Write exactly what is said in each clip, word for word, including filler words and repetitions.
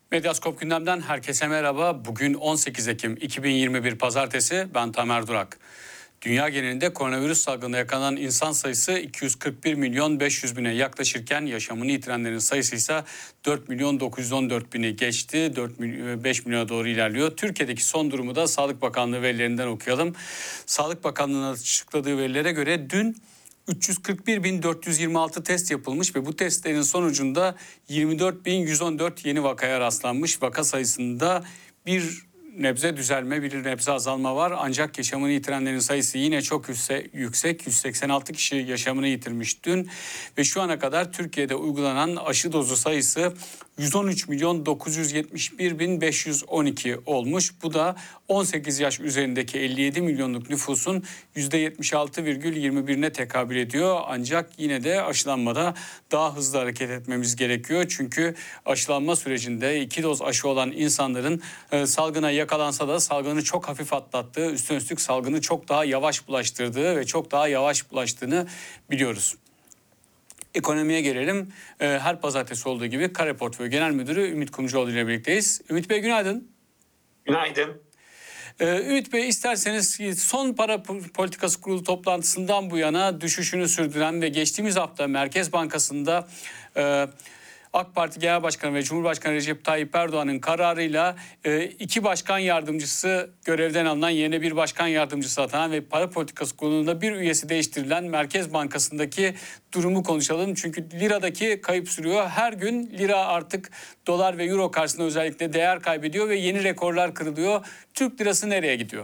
Medyaskop gündemden herkese merhaba. Bugün on sekiz Ekim iki bin yirmi bir Pazartesi. Ben Tamer Durak. Dünya genelinde koronavirüs salgınına yakalanan insan sayısı iki yüz kırk bir milyon beş yüz bine yaklaşırken yaşamını yitirenlerin sayısı ise dört milyon dokuz yüz on dört bini geçti. dört beş milyona doğru ilerliyor. Türkiye'deki son durumu da Sağlık Bakanlığı verilerinden okuyalım. Sağlık Bakanlığı'nın açıkladığı verilere göre dün üç yüz kırk bir bin dört yüz yirmi altı test yapılmış ve bu testlerin sonucunda yirmi dört bin yüz on dört yeni vakaya rastlanmış. Vaka sayısında bir nebze düzelme, bir nebze azalma var. Ancak yaşamını yitirenlerin sayısı yine çok yüksek. yüz seksen altı kişi yaşamını yitirmiş dün ve şu ana kadar Türkiye'de uygulanan aşı dozu sayısı yüz on üç milyon dokuz yüz yetmiş bir bin beş yüz on iki olmuş. Bu da on sekiz yaş üzerindeki elli yedi milyonluk nüfusun yüzde yetmiş altı virgül yirmi birine tekabül ediyor. Ancak yine de aşılanmada daha hızlı hareket etmemiz gerekiyor. Çünkü aşılanma sürecinde iki doz aşı olan insanların e, salgına yakalansa da salgını çok hafif atlattığı, üstüne üstlük salgını çok daha yavaş bulaştırdığı ve çok daha yavaş bulaştığını biliyoruz. Ekonomiye gelelim. Ee, her pazartesi olduğu gibi Kare Portföy Genel Müdürü Ümit Kumcuoğlu ile birlikteyiz. Ümit Bey günaydın. Günaydın. Ee, Ümit Bey isterseniz son para politikası kurulu toplantısından bu yana düşüşünü sürdüren ve geçtiğimiz hafta Merkez Bankası'nda e, AK Parti Genel Başkanı ve Cumhurbaşkanı Recep Tayyip Erdoğan'ın kararıyla e, iki başkan yardımcısı görevden alınan, yerine bir başkan yardımcısı atanan ve para politikası kurulunda bir üyesi değiştirilen Merkez Bankası'ndaki durumu konuşalım. Çünkü liradaki kayıp sürüyor. Her gün lira artık dolar ve euro karşısında özellikle değer kaybediyor ve yeni rekorlar kırılıyor. Türk lirası nereye gidiyor?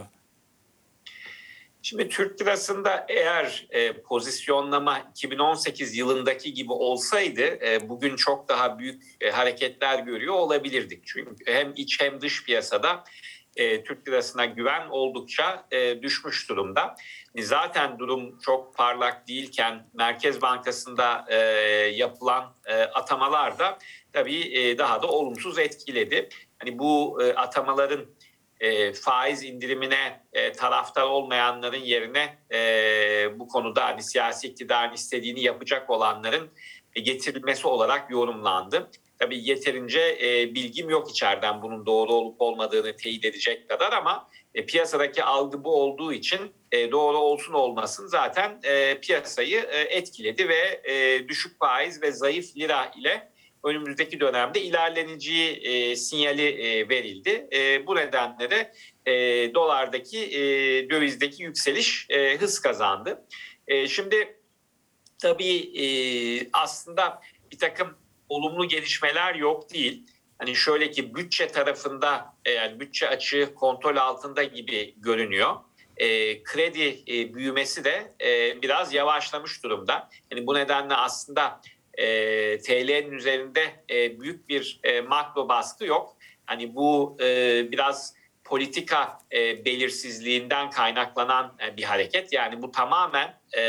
Şimdi Türk lirasında eğer e, pozisyonlama iki bin on sekiz yılındaki gibi olsaydı e, bugün çok daha büyük e, hareketler görüyor olabilirdik. Çünkü hem iç hem dış piyasada e, Türk lirasına güven oldukça e, düşmüş durumda. Zaten durum çok parlak değilken Merkez Bankası'nda e, yapılan e, atamalar da tabii e, daha da olumsuz etkiledi. Hani bu e, atamaların E, faiz indirimine e, taraftar olmayanların yerine e, bu konuda hani siyasi iktidarın istediğini yapacak olanların e, getirilmesi olarak yorumlandı. Tabii yeterince e, bilgim yok içeriden bunun doğru olup olmadığını teyit edecek kadar ama e, piyasadaki algı bu olduğu için e, doğru olsun olmasın zaten e, piyasayı e, etkiledi ve e, düşük faiz ve zayıf lira ile önümüzdeki dönemde ilerleneceği e, sinyali e, verildi. E, bu nedenle de e, dolardaki e, dövizdeki yükseliş e, hız kazandı. E, şimdi tabii e, aslında bir takım olumlu gelişmeler yok değil. Hani şöyle ki bütçe tarafında e, yani bütçe açığı kontrol altında gibi görünüyor. E, kredi e, büyümesi de e, biraz yavaşlamış durumda. Yani bu nedenle aslında E, T L'nin üzerinde e, büyük bir e, makro baskı yok. Hani bu e, biraz politika e, belirsizliğinden kaynaklanan e, bir hareket. Yani bu tamamen e,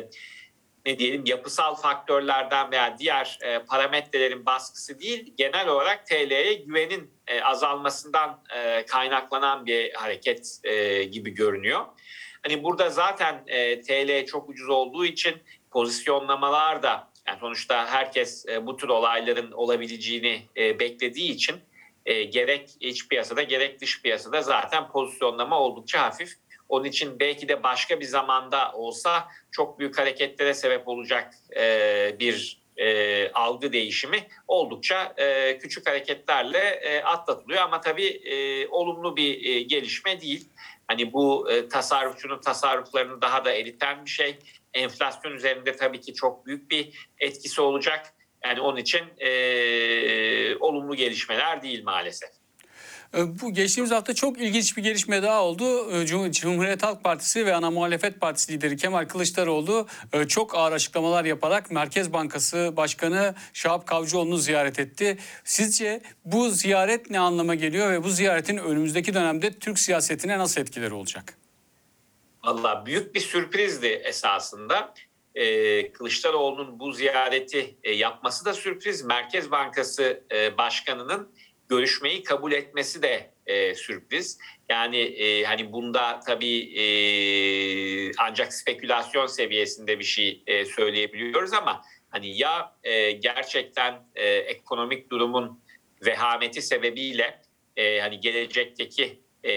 ne diyelim yapısal faktörlerden veya diğer e, parametrelerin baskısı değil, genel olarak T L'ye güvenin e, azalmasından e, kaynaklanan bir hareket e, gibi görünüyor. Hani burada zaten e, T L çok ucuz olduğu için pozisyonlamalar da, yani sonuçta herkes e, bu tür olayların olabileceğini e, beklediği için e, gerek iç piyasada gerek dış piyasada zaten pozisyonlama oldukça hafif. Onun için belki de başka bir zamanda olsa çok büyük hareketlere sebep olacak e, bir e, algı değişimi oldukça e, küçük hareketlerle e, atlatılıyor. Ama tabii e, olumlu bir e, gelişme değil. Hani bu e, tasarrufçunun tasarruflarını daha da eriten bir şey. Enflasyon üzerinde tabii ki çok büyük bir etkisi olacak. Yani onun için e, olumlu gelişmeler değil maalesef. Bu geçtiğimiz hafta çok ilginç bir gelişme daha oldu. Cumhuriyet Halk Partisi ve ana muhalefet partisi lideri Kemal Kılıçdaroğlu çok ağır açıklamalar yaparak Merkez Bankası Başkanı Şahap Kavcıoğlu'nu ziyaret etti. Sizce bu ziyaret ne anlama geliyor ve bu ziyaretin önümüzdeki dönemde Türk siyasetine nasıl etkileri olacak? Vallahi büyük bir sürprizdi esasında. Ee, Kılıçdaroğlu'nun bu ziyareti e, yapması da sürpriz. Merkez Bankası e, Başkanı'nın görüşmeyi kabul etmesi de e, sürpriz. Yani e, hani bunda tabii e, ancak spekülasyon seviyesinde bir şey e, söyleyebiliyoruz ama hani ya e, gerçekten e, ekonomik durumun vehameti sebebiyle e, hani gelecekteki e,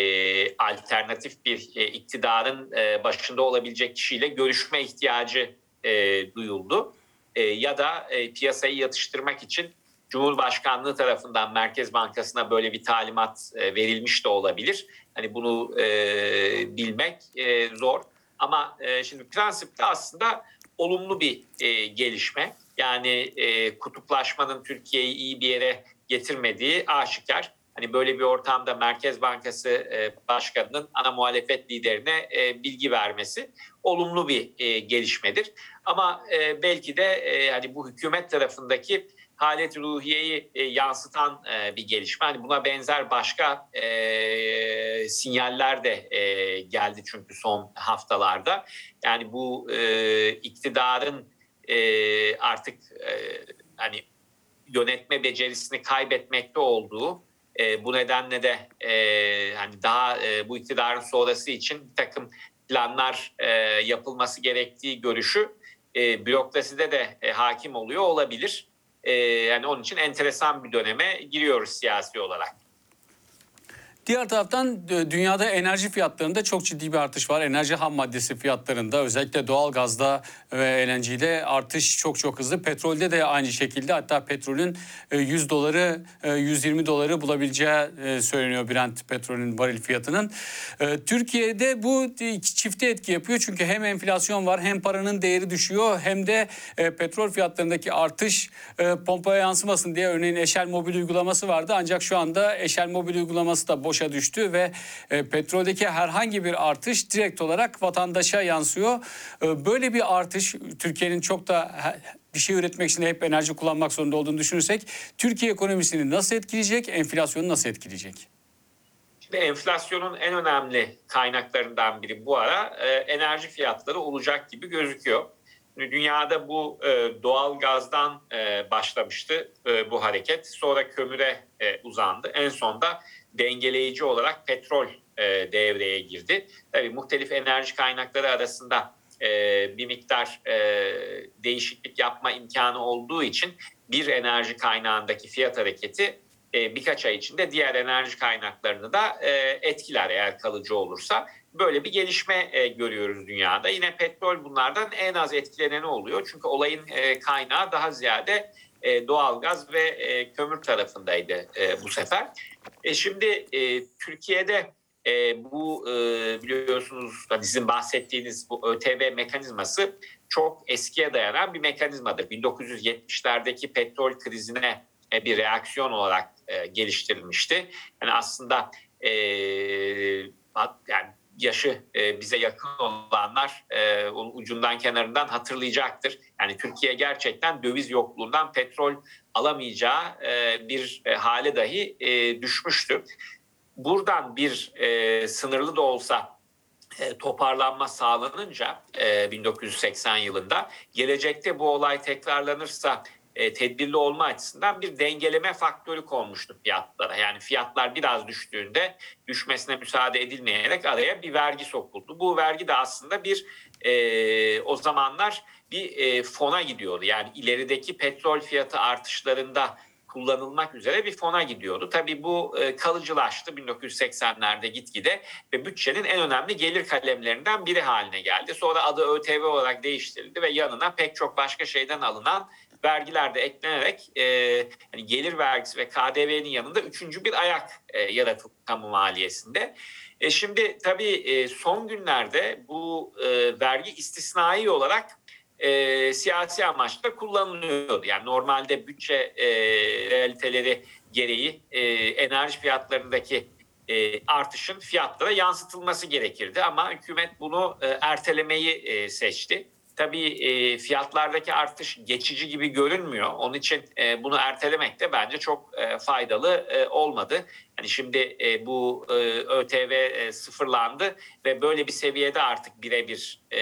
alternatif bir e, iktidarın e, başında olabilecek kişiyle görüşme ihtiyacı e, duyuldu. E, ya da e, piyasayı yatıştırmak için Cumhurbaşkanlığı tarafından Merkez Bankası'na böyle bir talimat e, verilmiş de olabilir. Hani bunu e, bilmek e, zor. Ama e, şimdi prensipte aslında olumlu bir e, gelişme. Yani e, kutuplaşmanın Türkiye'yi iyi bir yere getirmediği aşikar. Hani böyle bir ortamda Merkez Bankası e, Başkanı'nın ana muhalefet liderine e, bilgi vermesi olumlu bir e, gelişmedir. Ama e, belki de e, hani bu hükümet tarafındaki halet ruhiyeyi e, yansıtan e, bir gelişme. Hani buna benzer başka e, sinyaller de e, geldi çünkü son haftalarda. Yani bu e, iktidarın e, artık e, hani yönetme becerisini kaybetmekte olduğu, e, bu nedenle de e, hani daha e, bu iktidarın sonrası için bir takım planlar e, yapılması gerektiği görüşü e, bürokraside de e, hakim oluyor olabilir. E, yani onun için enteresan bir döneme giriyoruz siyasi olarak. Diğer taraftan e, dünyada enerji fiyatlarında çok ciddi bir artış var. Enerji ham maddesi fiyatlarında, özellikle doğalgazda ve L N G'de artış çok çok hızlı. Petrolde de aynı şekilde, hatta petrolün e, yüz doları e, yüz yirmi doları bulabileceği e, söyleniyor Brent petrolün varil fiyatının. E, Türkiye'de bu çifte etki yapıyor. Çünkü hem enflasyon var, hem paranın değeri düşüyor, hem de e, petrol fiyatlarındaki artış e, pompaya yansımasın diye örneğin Eşel Mobil uygulaması vardı. Ancak şu anda Eşel Mobil uygulaması da boş düştü ve e, petroldeki herhangi bir artış direkt olarak vatandaşa yansıyor. E, böyle bir artış, Türkiye'nin çok da bir şey üretmek için hep enerji kullanmak zorunda olduğunu düşünürsek, Türkiye ekonomisini nasıl etkileyecek, enflasyonu nasıl etkileyecek? Şimdi enflasyonun en önemli kaynaklarından biri bu ara e, enerji fiyatları olacak gibi gözüküyor. Şimdi dünyada bu e, doğal gazdan e, başlamıştı e, bu hareket. Sonra kömüre e, uzandı. En son da dengeleyici olarak petrol e, devreye girdi. Tabii muhtelif enerji kaynakları arasında e, bir miktar e, değişiklik yapma imkanı olduğu için bir enerji kaynağındaki fiyat hareketi e, birkaç ay içinde diğer enerji kaynaklarını da e, etkiler eğer kalıcı olursa. Böyle bir gelişme e, görüyoruz dünyada. Yine petrol bunlardan en az etkileneni oluyor. Çünkü olayın e, kaynağı daha ziyade e, doğalgaz ve e, kömür tarafındaydı e, bu sefer. E, şimdi e, Türkiye'de e, bu e, biliyorsunuz sizin bahsettiğiniz bu Ö T V mekanizması çok eskiye dayanan bir mekanizmadır. bin dokuz yüz yetmişlerdeki petrol krizine e, bir reaksiyon olarak e, geliştirilmişti. Yani aslında e, yani yaşı e, bize yakın olanlar e, onun ucundan kenarından hatırlayacaktır. Yani Türkiye gerçekten döviz yokluğundan petrol alamayacağı e, bir e, hale dahi e, düşmüştü. Buradan bir e, sınırlı da olsa e, toparlanma sağlanınca e, bin dokuz yüz seksen yılında gelecekte bu olay tekrarlanırsa e, tedbirli olma açısından bir dengeleme faktörü konmuştu fiyatlara. Yani fiyatlar biraz düştüğünde düşmesine müsaade edilmeyerek araya bir vergi sokuldu. Bu vergi de aslında bir e, o zamanlar bir e, fona gidiyordu. Yani ilerideki petrol fiyatı artışlarında kullanılmak üzere bir fona gidiyordu. Tabii bu e, kalıcılaştı bin dokuz yüz seksenlerde gitgide ve bütçenin en önemli gelir kalemlerinden biri haline geldi. Sonra adı Ö T V olarak değiştirildi ve yanına pek çok başka şeyden alınan vergiler de eklenerek e, yani gelir vergisi ve K D V'nin yanında üçüncü bir ayak e, yaratıldı kamu maliyesinde. E, şimdi tabii e, son günlerde bu e, vergi istisnai olarak e, siyasi amaçla kullanılıyordu. Yani normalde bütçe e, realiteleri gereği e, enerji fiyatlarındaki e, artışın fiyatlara yansıtılması gerekirdi. Ama hükümet bunu e, ertelemeyi e, seçti. Tabii e, fiyatlardaki artış geçici gibi görünmüyor. Onun için e, bunu ertelemek de bence çok e, faydalı e, olmadı. Yani şimdi e, bu e, Ö T V e, sıfırlandı ve böyle bir seviyede artık birebir e,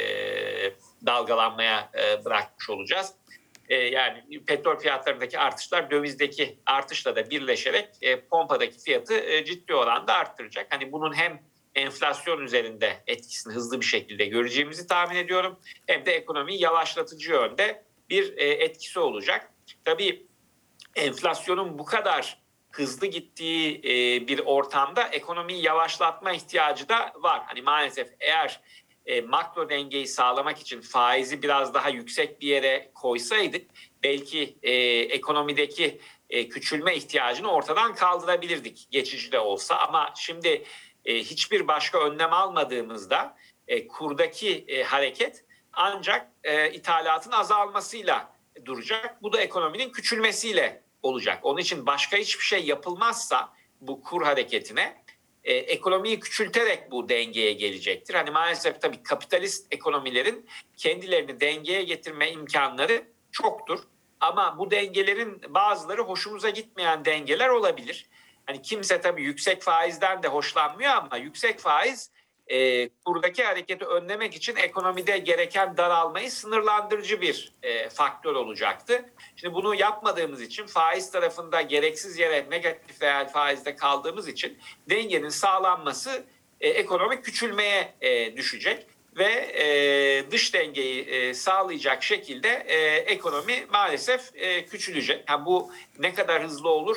dalgalanmaya e, bırakmış olacağız. E, yani petrol fiyatlarındaki artışlar dövizdeki artışla da birleşerek e, pompadaki fiyatı e, ciddi oranda arttıracak. Hani bunun hem enflasyon üzerinde etkisini hızlı bir şekilde göreceğimizi tahmin ediyorum, hem de ekonomiyi yavaşlatıcı yönde bir e, etkisi olacak. Tabii enflasyonun bu kadar hızlı gittiği e, bir ortamda ekonomiyi yavaşlatma ihtiyacı da var. Hani maalesef eğer e, makro dengeyi sağlamak için faizi biraz daha yüksek bir yere koysaydık belki e, ekonomideki e, küçülme ihtiyacını ortadan kaldırabilirdik geçici de olsa. Ama şimdi e, hiçbir başka önlem almadığımızda e, kurdaki e, hareket ancak e, ithalatın azalmasıyla duracak. Bu da ekonominin küçülmesiyle olacak. Onun için başka hiçbir şey yapılmazsa bu kur hareketine e, ekonomiyi küçülterek bu dengeye gelecektir. Hani maalesef tabii kapitalist ekonomilerin kendilerini dengeye getirme imkanları çoktur. Ama bu dengelerin bazıları hoşumuza gitmeyen dengeler olabilir. Hani kimse tabii yüksek faizden de hoşlanmıyor ama yüksek faiz e, kurdaki hareketi önlemek için ekonomide gereken daralmayı sınırlandırıcı bir e, faktör olacaktı. Şimdi bunu yapmadığımız için faiz tarafında gereksiz yere negatif reel faizde kaldığımız için dengenin sağlanması e, ekonomik küçülmeye e, düşecek ve e, dış dengeyi e, sağlayacak şekilde e, ekonomi maalesef e, küçülecek. Yani bu ne kadar hızlı olur?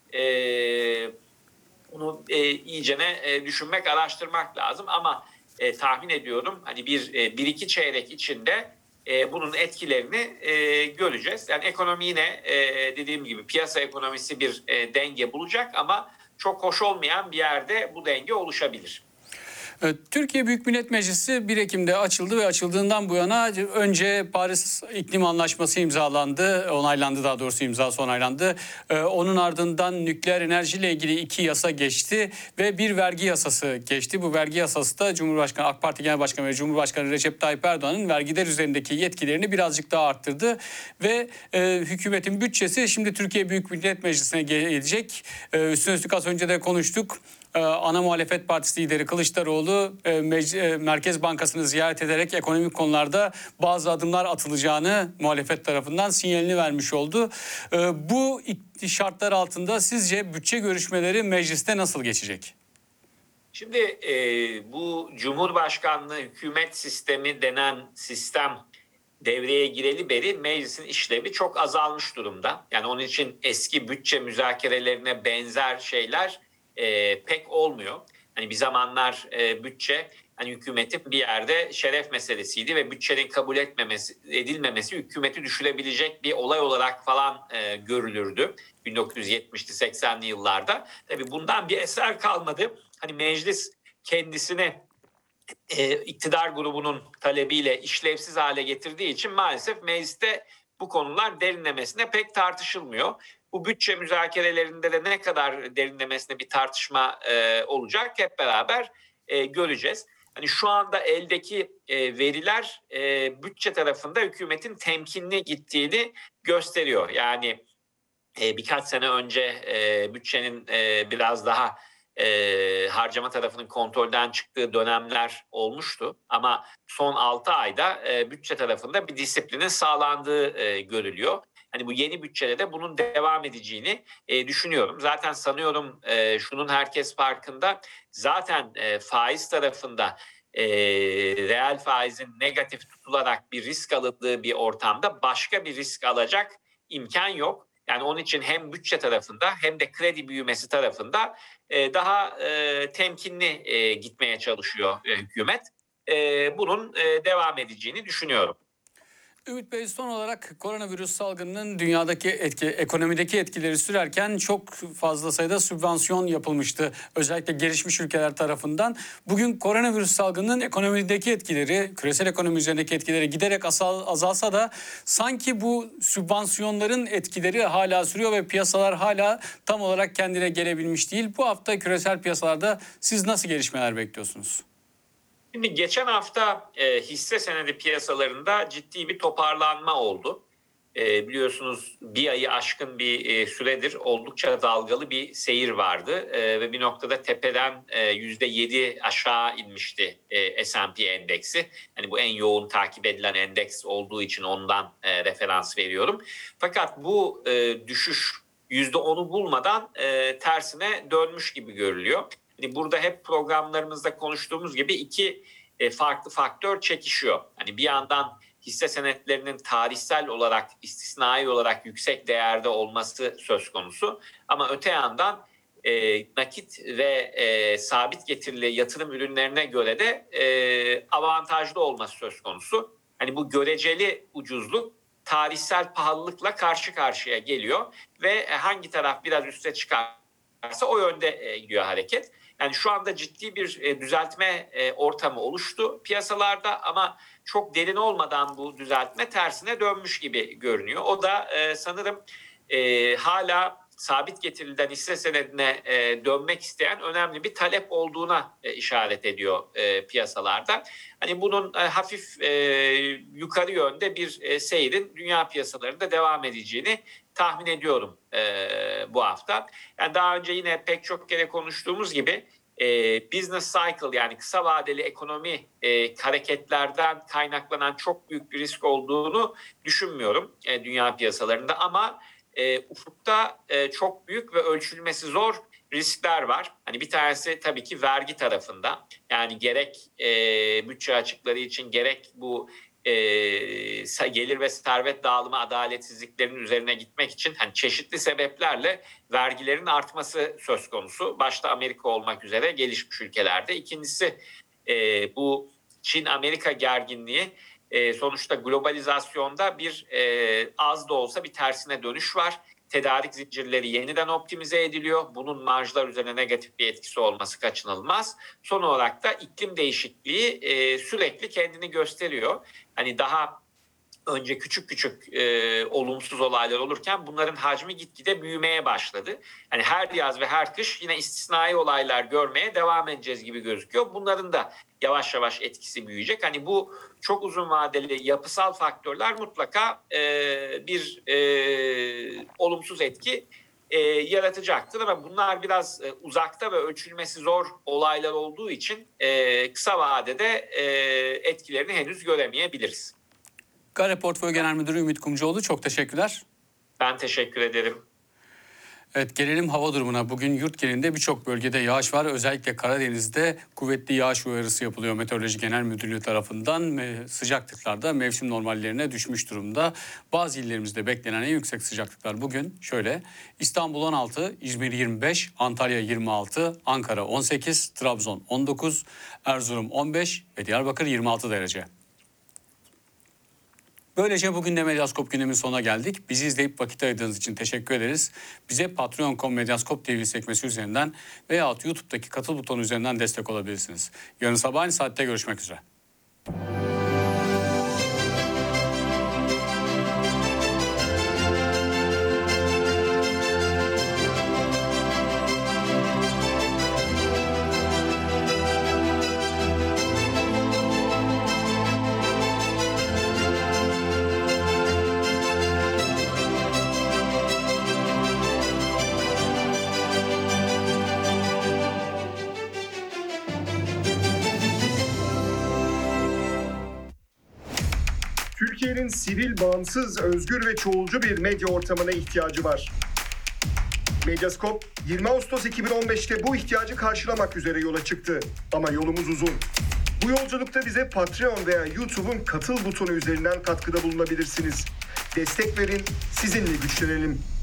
E, Bunu e, iyicene e, düşünmek, araştırmak lazım ama e, tahmin ediyorum hani bir e, bir iki çeyrek içinde e, bunun etkilerini e, göreceğiz. Yani ekonomi yine e, dediğim gibi piyasa ekonomisi bir e, denge bulacak ama çok hoş olmayan bir yerde bu denge oluşabilir. Türkiye Büyük Millet Meclisi bir Ekim'de açıldı ve açıldığından bu yana önce Paris İklim Anlaşması imzalandı, onaylandı daha doğrusu imzası onaylandı. Ee, onun ardından nükleer enerjiyle ilgili iki yasa geçti ve bir vergi yasası geçti. Bu vergi yasası da Cumhurbaşkanı, AK Parti Genel Başkanı ve Cumhurbaşkanı Recep Tayyip Erdoğan'ın vergiler üzerindeki yetkilerini birazcık daha arttırdı. Ve e, hükümetin bütçesi şimdi Türkiye Büyük Millet Meclisi'ne gelecek. E, üstüne üstlük az önce de konuştuk. Ana Muhalefet Partisi lideri Kılıçdaroğlu Merkez Bankası'nı ziyaret ederek ekonomik konularda bazı adımlar atılacağını muhalefet tarafından sinyalini vermiş oldu. Bu şartlar altında sizce bütçe görüşmeleri mecliste nasıl geçecek? Şimdi e, bu Cumhurbaşkanlığı hükümet sistemi denen sistem devreye gireli beri meclisin işlevi çok azalmış durumda. Yani onun için eski bütçe müzakerelerine benzer şeyler e, pek olmuyor. Hani bir zamanlar e, bütçe hani hükümetin bir yerde şeref meselesiydi ve bütçenin kabul etmemesi, edilmemesi hükümeti düşürebilecek bir olay olarak falan e, görülürdü bin dokuz yüz yetmişli seksenli yıllarda. Tabii bundan bir eser kalmadı. Hani meclis kendisini e, iktidar grubunun talebiyle işlevsiz hale getirdiği için maalesef mecliste bu konular derinlemesine pek tartışılmıyor. Bu bütçe müzakerelerinde de ne kadar derinlemesine bir tartışma e, olacak hep beraber e, göreceğiz. Hani şu anda eldeki e, veriler e, bütçe tarafında hükümetin temkinli gittiğini gösteriyor. Yani e, birkaç sene önce e, bütçenin e, biraz daha e, harcama tarafının kontrolden çıktığı dönemler olmuştu. Ama son altı ayda e, bütçe tarafında bir disiplinin sağlandığı e, görülüyor. Hani bu yeni bütçede de bunun devam edeceğini e, düşünüyorum. Zaten sanıyorum e, şunun herkes farkında. Zaten e, faiz tarafında e, reel faizin negatif tutularak bir risk alındığı bir ortamda başka bir risk alacak imkan yok. Yani onun için hem bütçe tarafında hem de kredi büyümesi tarafında e, daha e, temkinli e, gitmeye çalışıyor e, hükümet. E, bunun e, devam edeceğini düşünüyorum. Ümit Bey, son olarak koronavirüs salgınının dünyadaki etki, ekonomideki etkileri sürerken çok fazla sayıda sübvansiyon yapılmıştı. Özellikle gelişmiş ülkeler tarafından. Bugün koronavirüs salgınının ekonomideki etkileri, küresel ekonomi üzerindeki etkileri giderek azalsa da sanki bu sübvansiyonların etkileri hala sürüyor ve piyasalar hala tam olarak kendine gelebilmiş değil. Bu hafta küresel piyasalarda siz nasıl gelişmeler bekliyorsunuz? Şimdi geçen hafta e, hisse senedi piyasalarında ciddi bir toparlanma oldu. E, biliyorsunuz bir ayı aşkın bir e, süredir oldukça dalgalı bir seyir vardı. E, ve bir noktada tepeden e, yüzde yedi aşağı inmişti e, S and P endeksi. Hani bu en yoğun takip edilen endeks olduğu için ondan e, referans veriyorum. Fakat bu e, düşüş yüzde onu bulmadan e, tersine dönmüş gibi görülüyor. Hani burada hep programlarımızda konuştuğumuz gibi iki e, farklı faktör çekişiyor. Hani bir yandan hisse senetlerinin tarihsel olarak, istisnai olarak yüksek değerde olması söz konusu. Ama öte yandan e, nakit ve e, sabit getirili yatırım ürünlerine göre de e, avantajlı olması söz konusu. Hani bu göreceli ucuzluk tarihsel pahalılıkla karşı karşıya geliyor ve hangi taraf biraz üste çıkarsa o yönde gidiyor hareket. Yani şu anda ciddi bir düzeltme ortamı oluştu piyasalarda ama çok derin olmadan bu düzeltme tersine dönmüş gibi görünüyor. O da sanırım hala sabit getiriden hisse senedine dönmek isteyen önemli bir talep olduğuna işaret ediyor piyasalarda. Hani bunun hafif yukarı yönde bir seyrin dünya piyasalarında devam edeceğini tahmin ediyorum bu hafta. Yani daha önce yine pek çok kere konuştuğumuz gibi business cycle yani kısa vadeli ekonomi hareketlerden kaynaklanan çok büyük bir risk olduğunu düşünmüyorum dünya piyasalarında ama E, ufukta e, çok büyük ve ölçülmesi zor riskler var. Hani bir tanesi tabii ki vergi tarafında. Yani gerek e, bütçe açıkları için gerek bu e, gelir ve servet dağılımı adaletsizliklerinin üzerine gitmek için hani çeşitli sebeplerle vergilerin artması söz konusu. Başta Amerika olmak üzere gelişmiş ülkelerde. İkincisi e, bu Çin-Amerika gerginliği. E, sonuçta globalizasyonda bir e, az da olsa bir tersine dönüş var. Tedarik zincirleri yeniden optimize ediliyor. Bunun marjlar üzerine negatif bir etkisi olması kaçınılmaz. Son olarak da iklim değişikliği e, sürekli kendini gösteriyor. Hani daha önce küçük küçük e, olumsuz olaylar olurken bunların hacmi gitgide büyümeye başladı. Yani her yaz ve her kış yine istisnai olaylar görmeye devam edeceğiz gibi gözüküyor. Bunların da yavaş yavaş etkisi büyüyecek. Hani bu çok uzun vadeli yapısal faktörler mutlaka e, bir e, olumsuz etki e, yaratacaktır. Ama bunlar biraz e, uzakta ve ölçülmesi zor olaylar olduğu için e, kısa vadede e, etkilerini henüz göremeyebiliriz. Gare Portföy Genel Müdürü Ümit Kumcuoğlu, çok teşekkürler. Ben teşekkür ederim. Evet, gelelim hava durumuna. Bugün yurt genelinde birçok bölgede yağış var. Özellikle Karadeniz'de kuvvetli yağış uyarısı yapılıyor Meteoroloji Genel Müdürlüğü tarafından. Sıcaklıklarda mevsim normallerine düşmüş durumda. Bazı illerimizde beklenen en yüksek sıcaklıklar bugün şöyle: İstanbul on altı, İzmir yirmi beş, Antalya yirmi altı, Ankara on sekiz, Trabzon on dokuz, Erzurum on beş ve Diyarbakır yirmi altı derece. Böylece bugün de Medyaskop gündemin sonuna geldik. Bizi izleyip vakit ayırdığınız için teşekkür ederiz. Bize patreon nokta com Medyaskop T V sekmesi üzerinden veya YouTube'daki katıl butonu üzerinden destek olabilirsiniz. Yarın sabah aynı saatte görüşmek üzere. Türkiye'nin sivil, bağımsız, özgür ve çoğulcu bir medya ortamına ihtiyacı var. Medyaskop, yirmi Ağustos iki bin on beş'te bu ihtiyacı karşılamak üzere yola çıktı. Ama yolumuz uzun. Bu yolculukta bize Patreon veya YouTube'un katıl butonu üzerinden katkıda bulunabilirsiniz. Destek verin, sizinle güçlenelim.